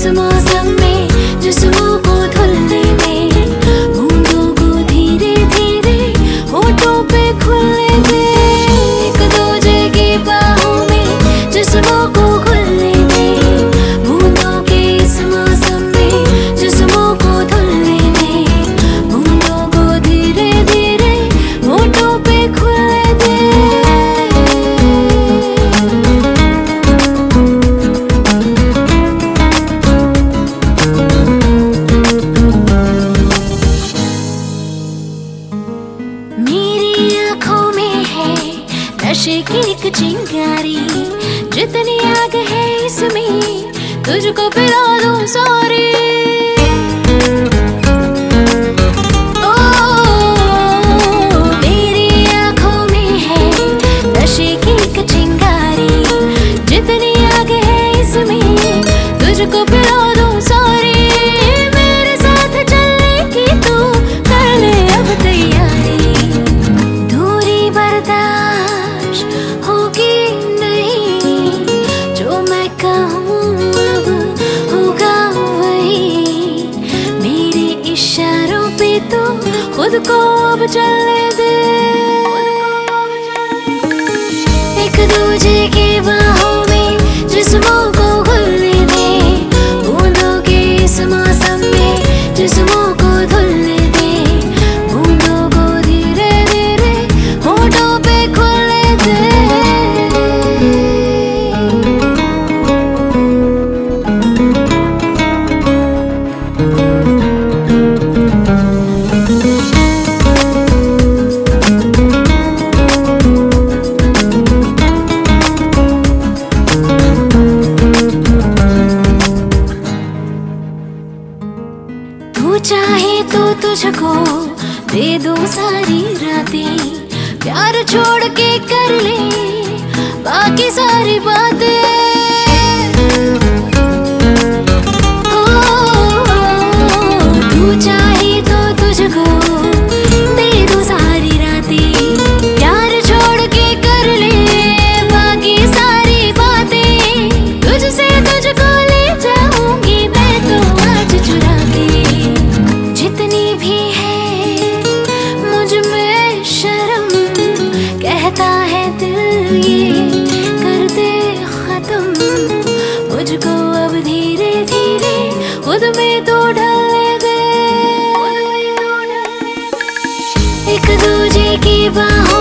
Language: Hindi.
इस मौसम में जिस्मों को धुलने दे, बूंदों को धीरे धीरे होठों पे खुलने दे। एक दूजे की बाहों में जिस्मों को खुलने दे, बूंदों के इस मौसम में जिस्मों को धुलने दे, बूंदों को धीरे धीरे होठों पे खुलने दे। मेरी आँखों में है नशे की एक चिंगारी, जितनी आग है इसमें तुझको पिला दूं सारी। ओ मेरी आँखों में है नशे की एक चिंगारी, जितनी आग है इसमें तुझको पिला दूं सारी। मेरे साथ चलने की तू कर ले अब तैयारी, दूरी बर्दाश्त होगी नहीं, जो मैं कहूँ अब होगा वही। मेरे इशारों पे तो खुद को अब चलने दे। एक दूजे की बाहों में जिस्मों को घुलने दे, बूंदों के इस मौसम में जिस्मों को धुलने दे, बूंदों को धीरे धीरे होठों पे खुलने दे। तू चाहे तो तुझको दे दूं सारी रातें, प्यार छोड़ के कर ले बाकी सारी बातें। ओ, तू चाहे तो तुझको दे दूं सारी रातें, प्यार छोड़ के कर ले बाकी सारी बातें। तुझसे तुझको ले जाऊंगी मैं तो आज चुरा के, जितनी भी है मुझ में शर्म, कहता है दिल ये कर दे खत्म। मुझको अब धीरे धीरे खुद में तो ढलने दे। एक दूजे की बाहों